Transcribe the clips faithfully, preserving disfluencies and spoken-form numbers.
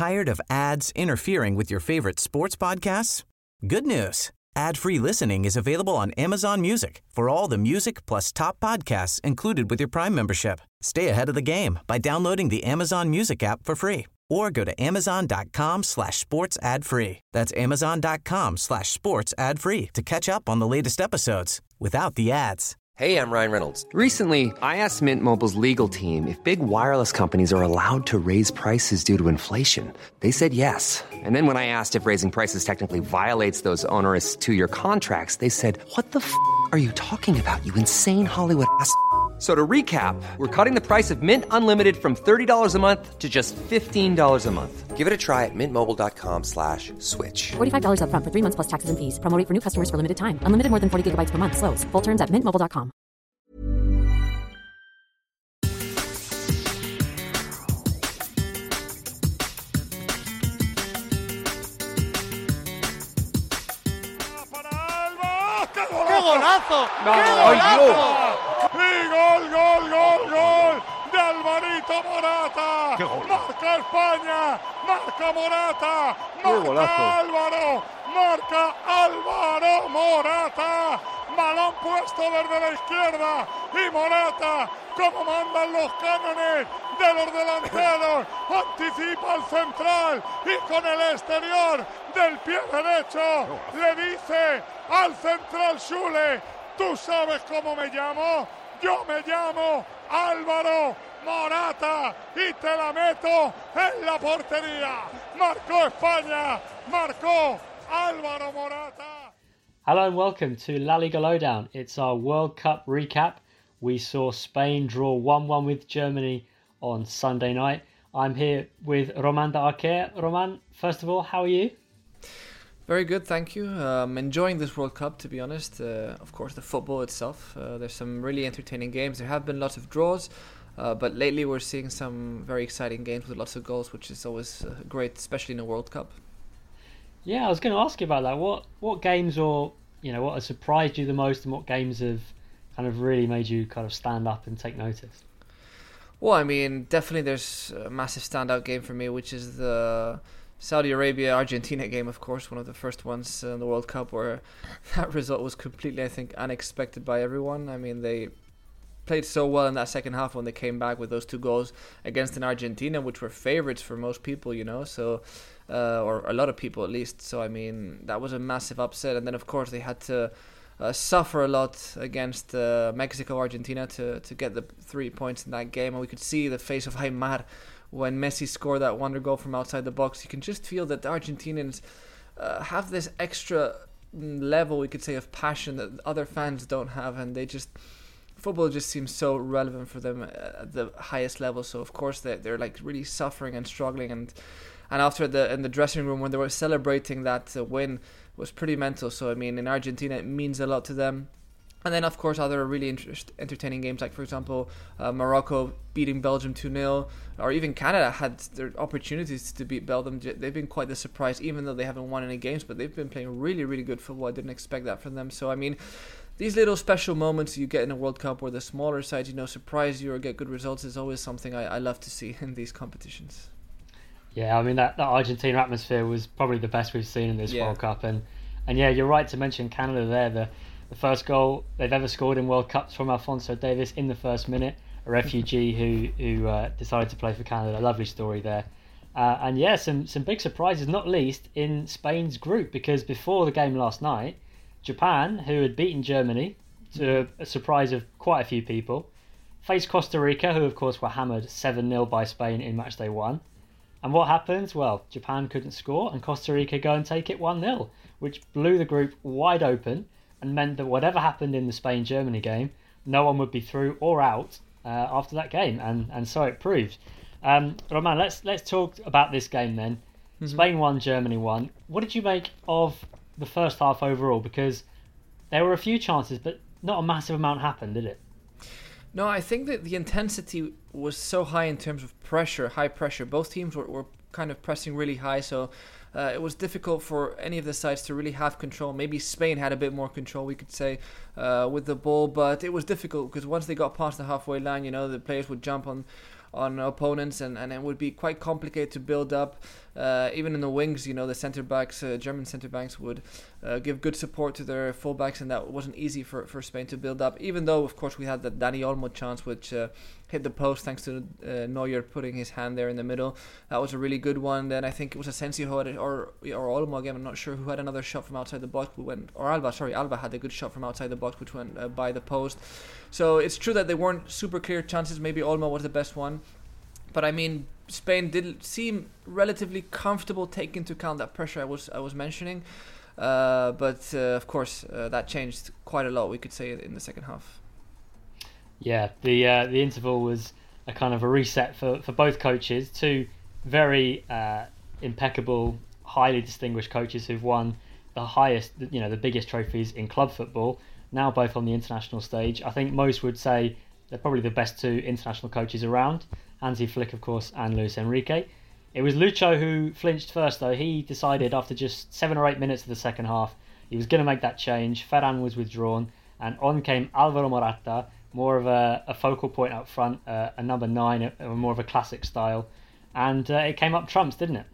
Tired of ads interfering with your favorite sports podcasts? Good news. Ad-free listening is available on Amazon Music for all the music plus top podcasts included with your Prime membership. Stay ahead of the game by downloading the Amazon Music app for free or go to amazon.com slash sports ad free. That's amazon.com slash sports ad free to catch up on the latest episodes without the ads. Hey, I'm Ryan Reynolds. Recently, I asked Mint Mobile's legal team if big wireless companies are allowed to raise prices due to inflation. They said yes. And then when I asked if raising prices technically violates those onerous two-year contracts, they said, what the f*** are you talking about, you insane Hollywood ass f- So to recap, we're cutting the price of Mint Unlimited from thirty dollars a month to just fifteen dollars a month. Give it a try at mintmobile.com slash switch. forty-five dollars up front for three months plus taxes and fees. Promo rate for new customers for limited time. Unlimited more than forty gigabytes per month. Slows full terms at mint mobile dot com. ¡Qué golazo! ¡Qué golazo! ¡Y gol, gol, gol, gol! ¡De Alvarito Morata! ¡Marca España! ¡Marca Morata! ¡Marca Álvaro! ¡Marca Álvaro Morata! Balón puesto desde la izquierda y Morata, como mandan los cánones de los delanteros, anticipa al central y con el exterior del pie derecho le dice al central Schule, ¿tú sabes cómo me llamo? Yo me llamo Álvaro Morata y te la meto en la portería. Marcó España, marcó Álvaro Morata. Hello and welcome to La Liga Lowdown. It's our World Cup recap. We saw Spain draw one one with Germany on Sunday night. I'm here with Roman de Arquer. Roman, first of all, how are you? Very good, thank you. Um, enjoying this World Cup, to be honest. Uh, of course, the football itself. Uh, there's some really entertaining games. There have been lots of draws, uh, but lately we're seeing some very exciting games with lots of goals, which is always uh, great, especially in a World Cup. Yeah, I was going to ask you about that. What what games or you know what has surprised you the most, and what games have kind of really made you kind of stand up and take notice? Well, I mean, definitely there's a massive standout game for me, which is the Saudi Arabia-Argentina game, of course, one of the first ones in the World Cup, where that result was completely, I think, unexpected by everyone. I mean, they played so well in that second half when they came back with those two goals against an Argentina, which were favorites for most people, you know, so uh, or a lot of people at least. So, I mean, that was a massive upset. And then, of course, they had to uh, suffer a lot against uh, Mexico, Argentina to, to get the three points in that game. And we could see the face of Aymar when Messi scored that wonder goal from outside the box. You can just feel that the Argentinians uh, have this extra level, we could say, of passion that other fans don't have. And they just... football just seems so relevant for them at the highest level. So of course they're, they're like really suffering and struggling, and and after the in the dressing room when they were celebrating that uh, win was pretty mental. So I mean, in Argentina it means a lot to them. And then of course other really interest, entertaining games, like for example uh, Morocco beating Belgium two nil, or even Canada had their opportunities to beat Belgium. They've been quite the surprise, even though they haven't won any games, but they've been playing really really good football. I didn't expect that from them. So I mean, these little special moments you get in a World Cup where the smaller sides, you know, surprise you or get good results is always something I, I love to see in these competitions. Yeah, I mean, that, that Argentina atmosphere was probably the best we've seen in this yeah. World Cup. And, and yeah, you're right to mention Canada there. The, the first goal they've ever scored in World Cups from Alphonso Davies in the first minute, a refugee who, who uh, decided to play for Canada. A lovely story there. Uh, and yeah, some, some big surprises, not least in Spain's group, because before the game last night, Japan, who had beaten Germany, to a surprise of quite a few people, faced Costa Rica, who of course were hammered seven nil by Spain in match day one. And what happened? Well, Japan couldn't score and Costa Rica go and take it one nil, which blew the group wide open and meant that whatever happened in the Spain-Germany game, no one would be through or out uh, after that game, and, and so it proved. Um, Roman, let's let's talk about this game then. Mm-hmm. Spain won, Germany won. What did you make of the first half overall? Because there were a few chances, but not a massive amount happened, did it? No, I think that the intensity was so high in terms of pressure, high pressure. Both teams were, were kind of pressing really high, so uh, it was difficult for any of the sides to really have control. Maybe Spain had a bit more control, we could say, uh, with the ball, but it was difficult because once they got past the halfway line, you know, the players would jump on on opponents, and, and it would be quite complicated to build up. Uh, even in the wings, you know, the centre backs, uh, German centre backs would uh, give good support to their full backs, and that wasn't easy for, for Spain to build up. Even though, of course, we had the Dani Olmo chance, which uh, hit the post thanks to uh, Neuer putting his hand there in the middle. That was a really good one. Then I think it was Asensio who had it, or or Olmo again. I'm not sure who had another shot from outside the box. We went, or Alba, sorry, Alba had a good shot from outside the box, which went uh, by the post. So it's true that they weren't super clear chances. Maybe Olmo was the best one. But I mean, Spain did seem relatively comfortable taking into account that pressure I was I was mentioning. Uh, but uh, of course, uh, that changed quite a lot, we could say, in the second half. Yeah, the uh, the interval was a kind of a reset for, for both coaches. Two very uh, impeccable, highly distinguished coaches who've won the highest, you know, the biggest trophies in club football. Now both on the international stage. I think most would say they're probably the best two international coaches around. Hansi Flick, of course, and Luis Enrique. It was Lucho who flinched first, though. He decided after just seven or eight minutes of the second half, he was going to make that change. Ferran was withdrawn, and on came Alvaro Morata, more of a, a focal point up front, uh, a number nine, a, a more of a classic style. And uh, it came up trumps, didn't it?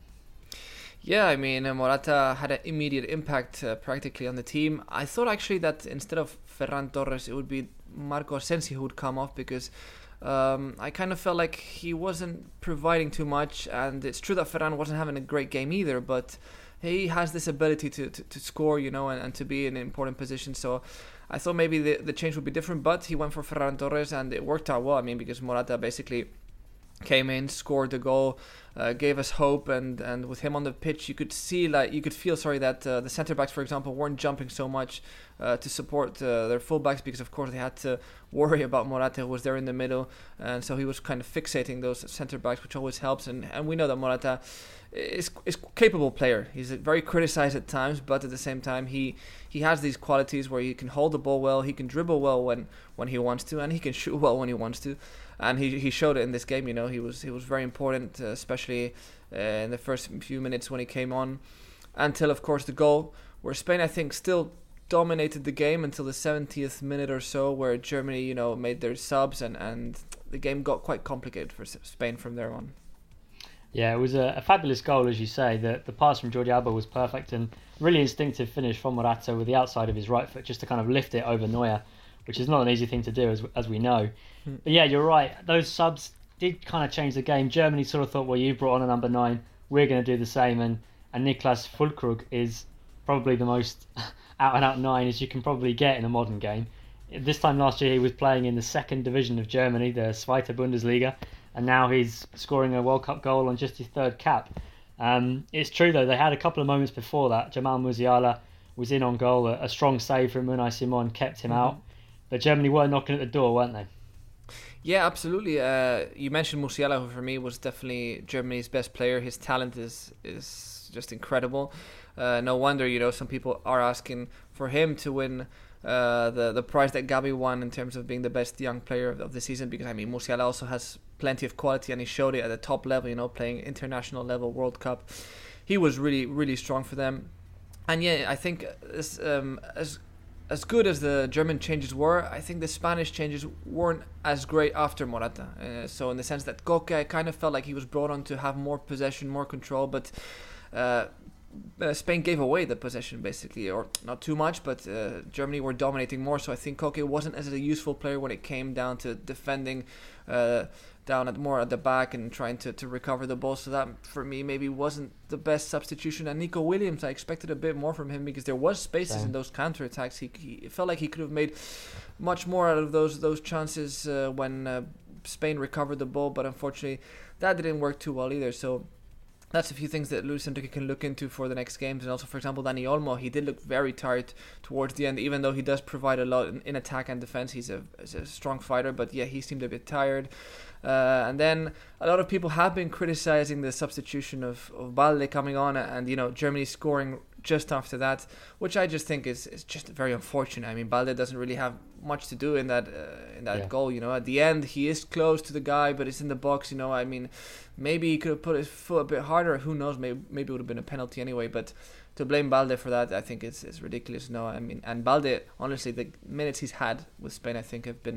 Yeah, I mean, uh, Morata had an immediate impact uh, practically on the team. I thought actually that instead of Ferran Torres, it would be Marco Asensio who would come off, because Um, I kind of felt like he wasn't providing too much, and it's true that Ferran wasn't having a great game either, but he has this ability to, to, to score, you know, and, and to be in important positions. So I thought maybe the, the change would be different, but he went for Ferran Torres, and it worked out well. I mean, because Morata basically came in, scored the goal, uh, gave us hope, and, and with him on the pitch, you could see, like, you could feel, sorry, that uh, the centre backs, for example, weren't jumping so much uh, to support uh, their full backs, because of course they had to worry about Morata, who was there in the middle, and so he was kind of fixating those centre backs, which always helps. And, and we know that Morata is is a capable player. He's very criticized at times, but at the same time, he he has these qualities where he can hold the ball well, he can dribble well when, when he wants to, and he can shoot well when he wants to. And he he showed it in this game. You know, he was he was very important, uh, especially uh, in the first few minutes when he came on, until of course the goal, where Spain, I think, still dominated the game until the seventieth minute or so, where Germany, you know, made their subs, and, and the game got quite complicated for Spain from there on. Yeah, it was a, a fabulous goal, as you say. The the pass from Jordi Alba was perfect, and really instinctive finish from Morata with the outside of his right foot, just to kind of lift it over Neuer, which is not an easy thing to do, as as we know. Mm. But yeah, you're right. Those subs did kind of change the game. Germany sort of thought, well, you brought on a number nine, we're going to do the same. And, and Niklas Füllkrug is probably the most out-and-out nine as you can probably get in a modern game. This time last year, he was playing in the second division of Germany, the Zweite Bundesliga, and now he's scoring a World Cup goal on just his third cap. Um, it's true, though, they had a couple of moments before that. Jamal Musiala was in on goal. A, a strong save from Unai Simon kept him mm-hmm. out. But Germany were knocking at the door, weren't they? Yeah, absolutely. Uh, you mentioned Musiala, who for me was definitely Germany's best player. His talent is is just incredible. Uh, no wonder, you know, some people are asking for him to win uh, the the prize that Gabi won in terms of being the best young player of, of the season. Because I mean, Musiala also has plenty of quality, and he showed it at the top level. You know, playing international level World Cup, he was really really strong for them. And yeah, I think as um, as As good as the German changes were, I think the Spanish changes weren't as great after Morata. Uh, so in the sense that Koke, I kind of felt like he was brought on to have more possession, more control, but uh, uh, Spain gave away the possession basically, or not too much, but uh, Germany were dominating more. So I think Koke wasn't as a useful player when it came down to defending uh, down at more at the back and trying to, to recover the ball. So that for me maybe wasn't the best substitution. And Nico Williams, I expected a bit more from him because there was spaces Same. in those counterattacks. He, he it felt like he could have made much more out of those those chances uh, when uh, Spain recovered the ball, but unfortunately that didn't work too well either. So that's a few things that Luis Enrique can look into for the next games. And also, for example, Dani Olmo, he did look very tired towards the end, even though he does provide a lot in, in attack and defense. He's a, he's a strong fighter, but yeah, he seemed a bit tired. Uh, and then a lot of people have been criticizing the substitution of, of Balde coming on, and, you know, Germany scoring just after that, which I just think is, is just very unfortunate. I mean, Balde doesn't really have much to do in that uh, in that yeah. goal. You know, at the end he is close to the guy, but it's in the box. You know, I mean, maybe he could have put his foot a bit harder. Who knows? Maybe maybe it would have been a penalty anyway. But to blame Balde for that, I think it's it's ridiculous. No, I mean, and Balde, honestly, the minutes he's had with Spain, I think, have been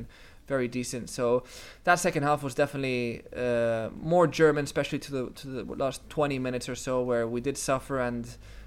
very decent. So that second half was definitely uh, more German, especially to the to the last twenty minutes or so, where we did suffer, and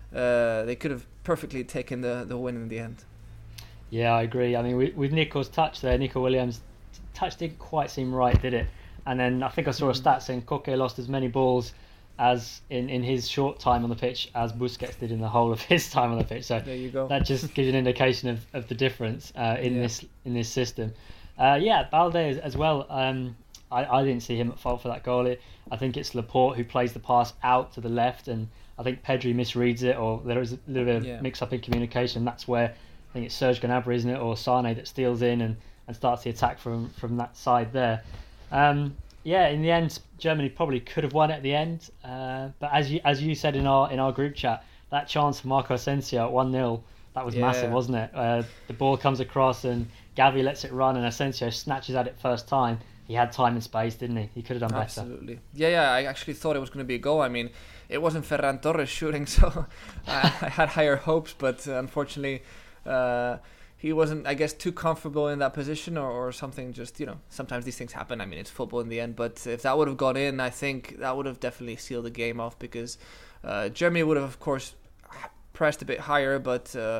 uh, they could have perfectly taken the, the win in the end. Yeah, I agree. I mean, with, with Nico's touch there, Nico Williams' touch didn't quite seem right, did it? And then I think I saw a stat saying Koke lost as many balls as in, in his short time on the pitch as Busquets did in the whole of his time on the pitch. So there you go. That just gives you an indication of, of the difference uh, in yeah. this in this system. Uh, yeah, Balde as, as well. Um, I, I didn't see him at fault for that goal. It, I think it's Laporte who plays the pass out to the left, and I think Pedri misreads it, or there is a little bit of yeah. mix up in communication. That's where I think it's Serge Gnabry, isn't it, or Sane that steals in and, and starts the attack from, from that side there. Um, Yeah, in the end, Germany probably could have won at the end. Uh, but as you as you said in our in our group chat, that chance for Marco Asensio at one nil, that was yeah. massive, wasn't it? Uh, the ball comes across and Gavi lets it run and Asensio snatches at it first time. He had time and space, didn't he? He could have done better. Absolutely. Yeah, yeah, I actually thought it was going to be a goal. I mean, it wasn't Ferran Torres shooting, so I, I had higher hopes, but uh, unfortunately... Uh, He wasn't, I guess, too comfortable in that position or, or something. Just, you know, sometimes these things happen. I mean, it's football in the end. But if that would have gone in, I think that would have definitely sealed the game off, because uh, Germany would have, of course, pressed a bit higher. But uh,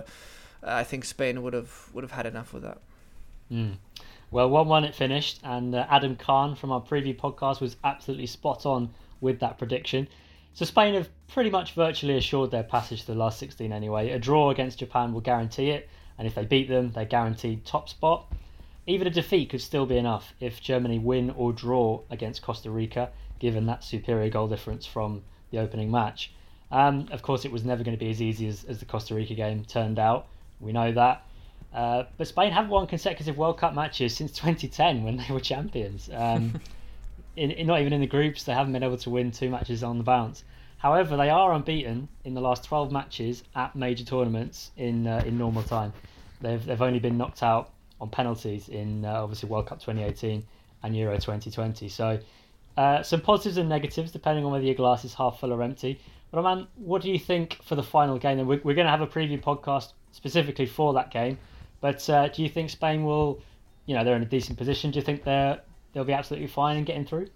I think Spain would have would have had enough with that. Mm. Well, one one it finished. And uh, Adam Khan from our preview podcast was absolutely spot on with that prediction. So Spain have pretty much virtually assured their passage to the last sixteen anyway. A draw against Japan will guarantee it. And if they beat them, they're guaranteed top spot. Even a defeat could still be enough if Germany win or draw against Costa Rica, given that superior goal difference from the opening match. Um, of course, it was never going to be as easy as, as the Costa Rica game turned out. We know that. Uh, but Spain have won consecutive World Cup matches since twenty ten when they were champions. Um, in, in, not even in the groups, they haven't been able to win two matches on the bounce. However, they are unbeaten in the last twelve matches at major tournaments in uh, in normal time. They've they've only been knocked out on penalties in uh, obviously World Cup twenty eighteen and Euro twenty twenty. So uh, some positives and negatives depending on whether your glass is half full or empty. But man, what do you think for the final game? And we're, we're going to have a preview podcast specifically for that game. But uh, do you think Spain will, you know, they're in a decent position? Do you think they're they'll be absolutely fine in getting through?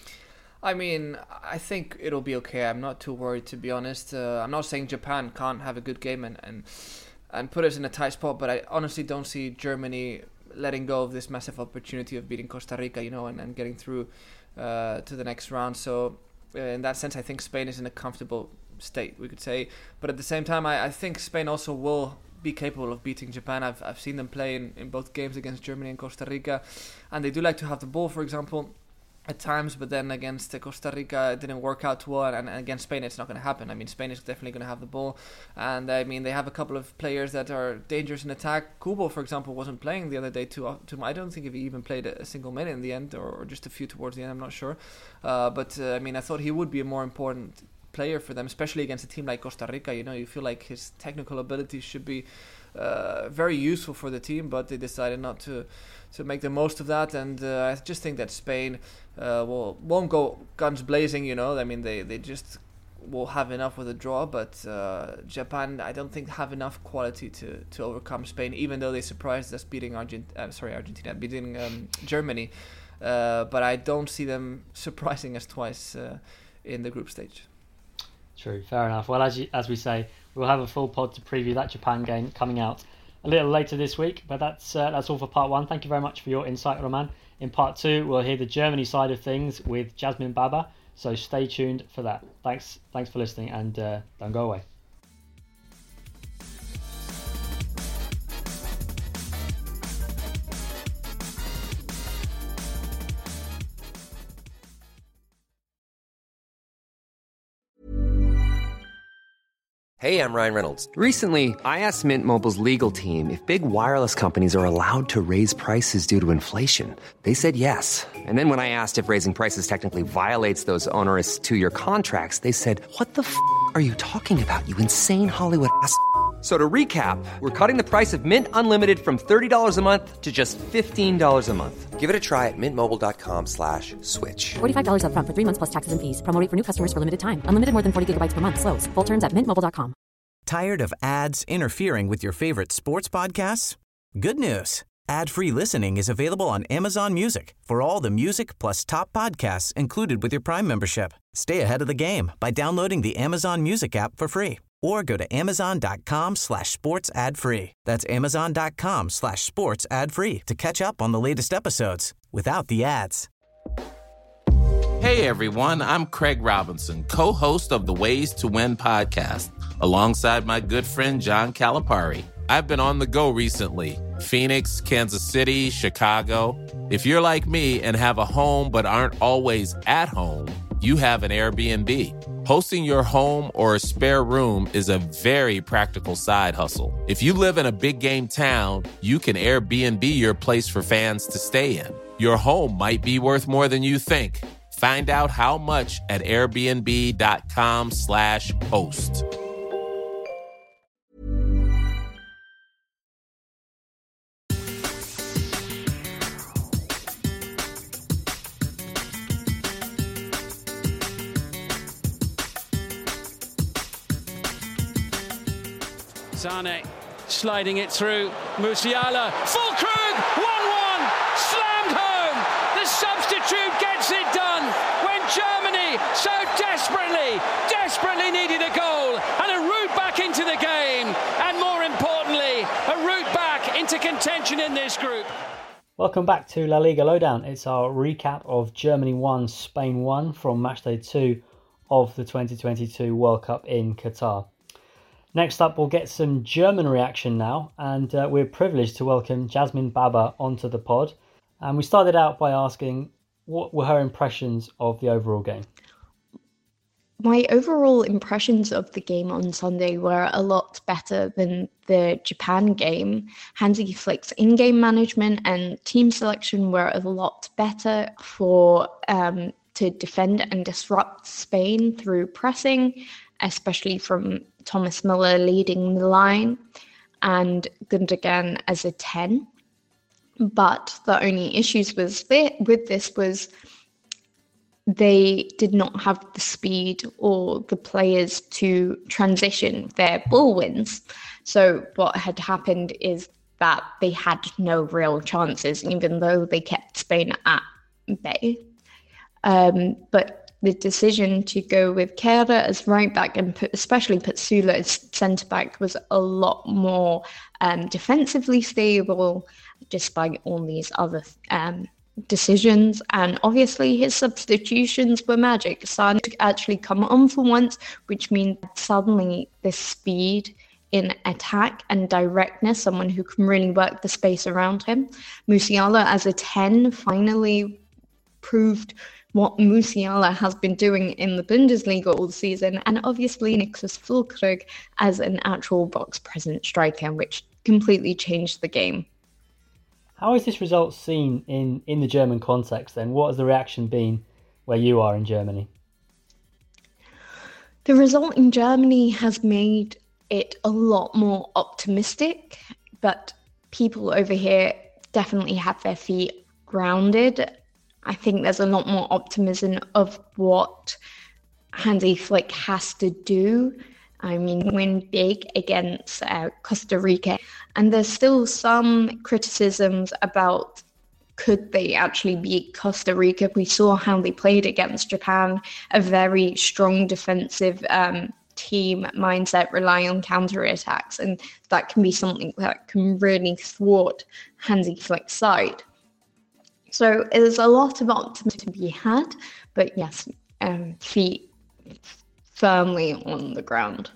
I mean, I think it'll be okay. I'm not too worried, to be honest. Uh, I'm not saying Japan can't have a good game and, and and put us in a tight spot, but I honestly don't see Germany letting go of this massive opportunity of beating Costa Rica, you know, and, and getting through uh, to the next round. So uh, in that sense, I think Spain is in a comfortable state, we could say. But at the same time, I, I think Spain also will be capable of beating Japan. I've I've seen them play in, in both games against Germany and Costa Rica, and they do like to have the ball, for example, at times, but then against Costa Rica it didn't work out too well, and against Spain it's not going to happen. I mean, Spain is definitely going to have the ball, and I mean they have a couple of players that are dangerous in attack. Kubo, for example, wasn't playing the other day too, too I don't think if he even played a single minute in the end, or, or just a few towards the end, I'm not sure. Uh, but uh, I mean, I thought he would be a more important player for them, especially against a team like Costa Rica. You know, you feel like his technical abilities should be uh, very useful for the team, but they decided not to to make the most of that, and uh, I just think that Spain uh, will, won't go guns blazing, you know. I mean, they, they just will have enough with a draw, but uh, Japan, I don't think, have enough quality to, to overcome Spain, even though they surprised us beating Argent- uh, sorry, Argentina, beating um, Germany, uh, but I don't see them surprising us twice uh, in the group stage. True, fair enough. Well, as you, as we say, we'll have a full pod to preview that Japan game coming out a little later this week, but that's uh, that's all for part one. Thank you very much for your insight, Roman. In part two, we'll hear the Germany side of things with Jasmine Baba, so stay tuned for that. Thanks, thanks for listening, and uh, don't go away. Hey, I'm Ryan Reynolds. Recently, I asked Mint Mobile's legal team if big wireless companies are allowed to raise prices due to inflation. They said yes. And then when I asked if raising prices technically violates those onerous two-year contracts, they said, "What the f*** are you talking about, you insane Hollywood ass f- So to recap, we're cutting the price of Mint Unlimited from thirty dollars a month to just fifteen dollars a month. Give it a try at mintmobile.com slash switch. forty-five dollars up front for three months plus taxes and fees. Promo rate for new customers for limited time. Unlimited more than forty gigabytes per month. Slows full terms at mint mobile dot com. Tired of ads interfering with your favorite sports podcasts? Good news. Ad-free listening is available on Amazon Music for all the music plus top podcasts included with your Prime membership. Stay ahead of the game by downloading the Amazon Music app for free or go to amazon.com slash sports ad free. That's amazon.com slash sports ad free to catch up on the latest episodes without the ads. Hey everyone, I'm Craig Robinson, co-host of the Ways to Win podcast, alongside my good friend John Calipari. I've been on the go recently. Phoenix, Kansas City, Chicago. If you're like me and have a home but aren't always at home, you have an Airbnb. Hosting your home or a spare room is a very practical side hustle. If you live in a big game town, you can Airbnb your place for fans to stay in. Your home might be worth more than you think. Find out how much at airbnb.com slash host. Sane sliding it through. Musiala. Füllkrug! one one! Slammed home! The substitute gets it done when Germany so desperately, desperately needed a goal and a route back into the game. And more importantly, a route back into contention in this group. Welcome back to La Liga Lowdown. It's our recap of Germany one, Spain one from matchday two of the twenty twenty-two World Cup in Qatar. Next up, we'll get some German reaction now, and uh, we're privileged to welcome Jasmine Baba onto the pod. And we started out by asking, what were her impressions of the overall game? My overall impressions of the game on Sunday were a lot better than the Japan game. Hansi Flick's in-game management and team selection were a lot better for um, to defend and disrupt Spain through pressing, especially from Thomas Müller leading the line and Gundogan as a ten. But the only issues was th- with this was they did not have the speed or the players to transition their ball wins. So what had happened is that they had no real chances, even though they kept Spain at bay. Um, but the decision to go with Kehrer as right back and put, especially put Süle as centre back was a lot more um, defensively stable, despite all these other um, decisions. And obviously his substitutions were magic. Sane actually come on for once, which means suddenly the speed in attack and directness, someone who can really work the space around him. Musiala as a ten finally proved what Musiala has been doing in the Bundesliga all season, and obviously Niklas Füllkrug as an actual box-present striker, which completely changed the game. How is this result seen in, in the German context then? What has the reaction been where you are in Germany? The result in Germany has made it a lot more optimistic, but people over here definitely have their feet grounded. I think there's a lot more optimism of what Hansi Flick has to do. I mean, win big against uh, Costa Rica. And there's still some criticisms about could they actually beat Costa Rica. We saw how they played against Japan, a very strong defensive um, team mindset, rely on counterattacks. And that can be something that can really thwart Hansi Flick's side. So there's a lot of optimism to be had, but yes, um, feet firmly on the ground.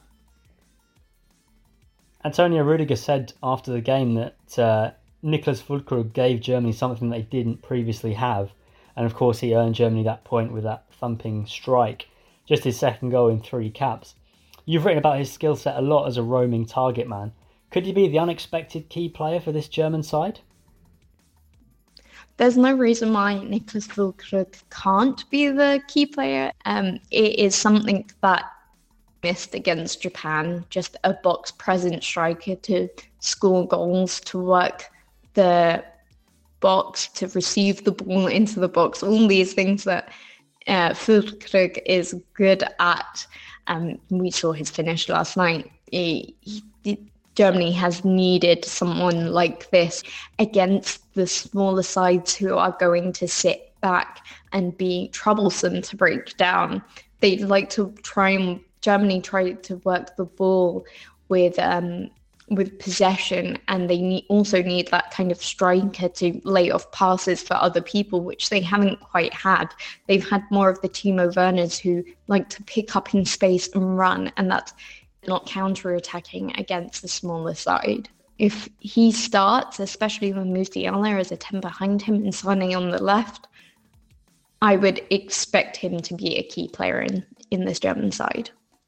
Antonio Rudiger said after the game that uh, Niklas Füllkrug gave Germany something they didn't previously have. And of course, he earned Germany that point with that thumping strike, just his second goal in three caps. You've written about his skill set a lot as a roaming target man. Could he be the unexpected key player for this German side? There's no reason why Niklas Füllkrug can't be the key player. Um, it is something that missed against Japan, just a box-present striker to score goals, to work the box, to receive the ball into the box, all these things that uh, Füllkrug is good at. Um, we saw his finish last night. He, he, Germany has needed someone like this against the smaller sides who are going to sit back and be troublesome to break down. They'd like to try and Germany tried to work the ball with um, with possession, and they need, also need that kind of striker to lay off passes for other people, which they haven't quite had. They've had more of the Timo Werners who like to pick up in space and run, and that's not counter-attacking against the smaller side. If he starts, especially when Musiala is a ten behind him and Sané on the left, I would expect him to be a key player in, in this German side.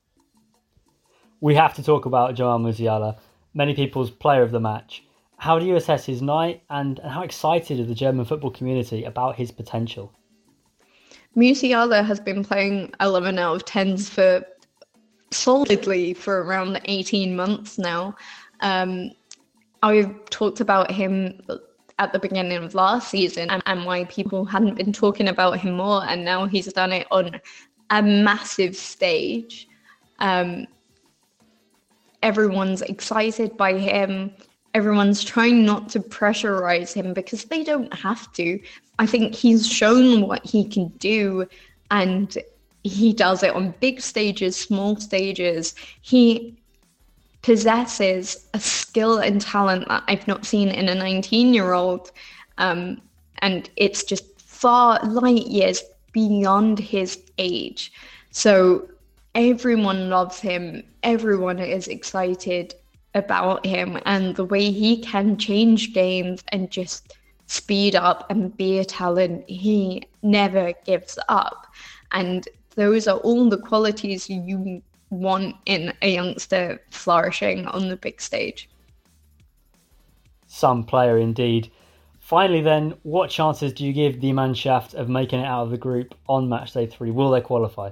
We have to talk about Jamal Musiala, many people's player of the match. How do you assess his night, and, and how excited is the German football community about his potential? Musiala has been playing eleven out of tens for solidly for around eighteen months now. Um, I've talked about him at the beginning of last season and, and why people hadn't been talking about him more, and now he's done it on a massive stage. Um, everyone's excited by him. Everyone's trying not to pressurize him because they don't have to. I think he's shown what he can do, and he does it on big stages, small stages. He possesses a skill and talent that I've not seen in a nineteen-year-old, um, and it's just far light years beyond his age. So everyone loves him. Everyone is excited about him, and the way he can change games and just speed up and be a talent, he never gives up. And those are all the qualities you want in a youngster flourishing on the big stage. Some player indeed. Finally then, what chances do you give the Mannschaft of making it out of the group on match day three? Will they qualify?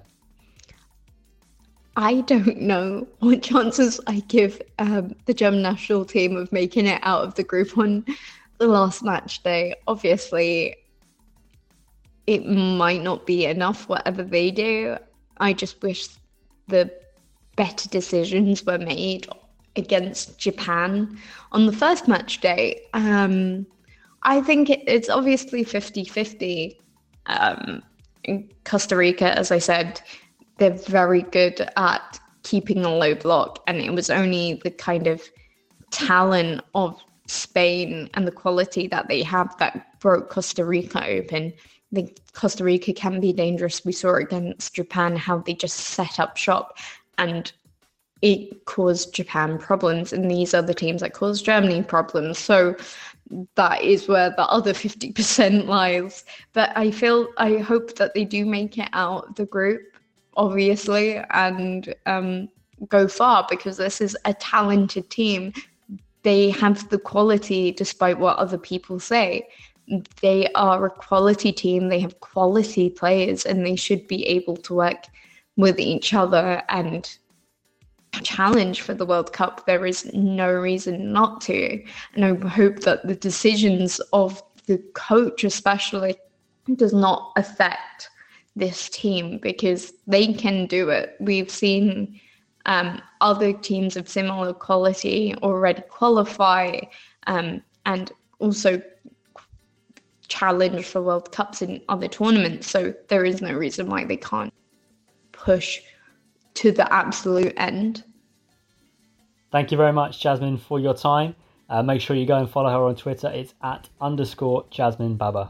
I don't know what chances I give um, the German national team of making it out of the group on the last match day. Obviously, it might not be enough, whatever they do. I just wish the better decisions were made against Japan on the first match day. Um, I think it, it's obviously fifty-fifty. Um, in Costa Rica, as I said, they're very good at keeping a low block, and it was only the kind of talent of Spain and the quality that they have that broke Costa Rica open. I think Costa Rica can be dangerous. We saw against Japan how they just set up shop and it caused Japan problems, and these are the teams that cause Germany problems. So that is where the other fifty percent lies. But I feel, I hope that they do make it out of the group, obviously, and um, go far, because this is a talented team. They have the quality, despite what other people say. They are a quality team. They have quality players, and they should be able to work with each other and challenge for the World Cup. There is no reason not to. And I hope that the decisions of the coach especially does not affect this team, because they can do it. We've seen um, other teams of similar quality already qualify um, and also challenge for World Cups in other tournaments. So there is no reason why they can't push to the absolute end. Thank you very much, Jasmine, for your time. Uh, make sure you go and follow her on Twitter. It's at underscore Jasmine Baba.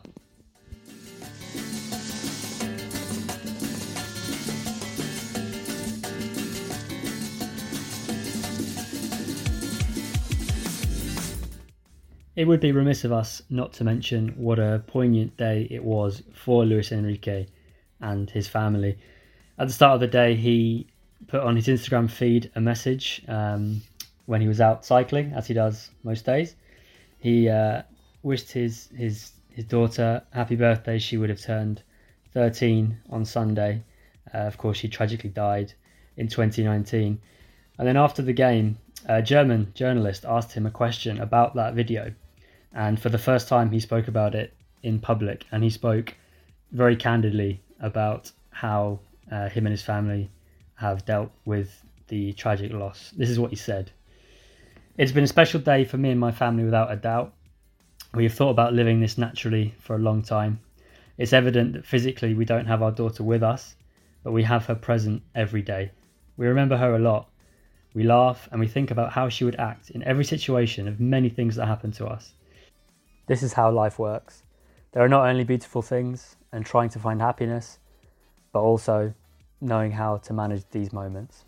It would be remiss of us not to mention what a poignant day it was for Luis Enrique and his family. At the start of the day, he put on his Instagram feed a message um, when he was out cycling, as he does most days. He uh, wished his, his, his daughter happy birthday. She would have turned thirteen on Sunday. Uh, of course, she tragically died in twenty nineteen. And then after the game, a German journalist asked him a question about that video. And for the first time, he spoke about it in public, and he spoke very candidly about how uh, him and his family have dealt with the tragic loss. This is what he said. It's been a special day for me and my family without a doubt. We have thought about living this naturally for a long time. It's evident that physically we don't have our daughter with us, but we have her present every day. We remember her a lot. We laugh and we think about how she would act in every situation of many things that happen to us. This is how life works. There are not only beautiful things and trying to find happiness, but also knowing how to manage these moments.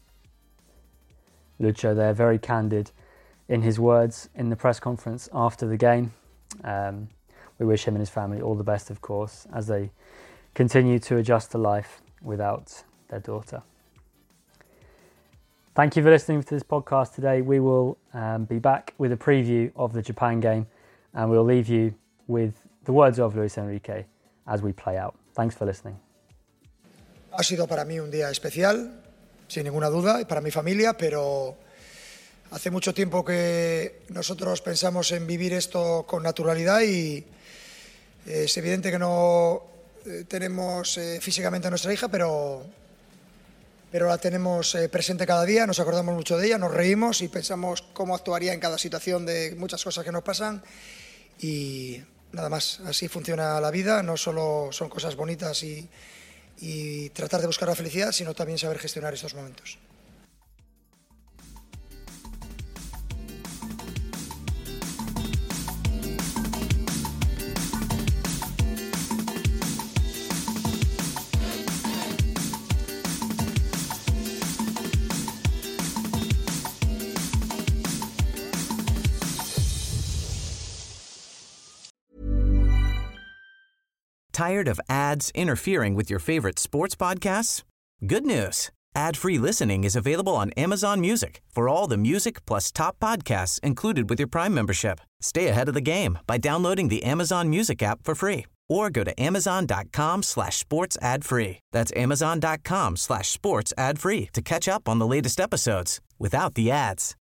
Lucho there, very candid in his words in the press conference after the game. Um, we wish him and his family all the best, of course, as they continue to adjust to life without their daughter. Thank you for listening to this podcast today. We will um, be back with a preview of the Japan game, and we'll leave you with the words of Luis Enrique as we play out. Thanks for listening. Ha sido para mí un día especial, sin ninguna duda, y para mi familia, pero hace mucho tiempo que nosotros pensamos en vivir esto con naturalidad y es evidente que no tenemos eh, físicamente a nuestra hija, pero, pero la tenemos eh, presente cada día, nos acordamos mucho de ella, nos reímos y pensamos cómo actuaría en cada situación de muchas cosas que nos pasan y nada más, así funciona la vida, no solo son cosas bonitas y, y tratar de buscar la felicidad, sino también saber gestionar estos momentos. Tired of ads interfering with your favorite sports podcasts? Good news. Ad-free listening is available on Amazon Music for all the music plus top podcasts included with your Prime membership. Stay ahead of the game by downloading the Amazon Music app for free or go to amazon.com slash sports ad free. That's amazon.com slash sports ad free to catch up on the latest episodes without the ads.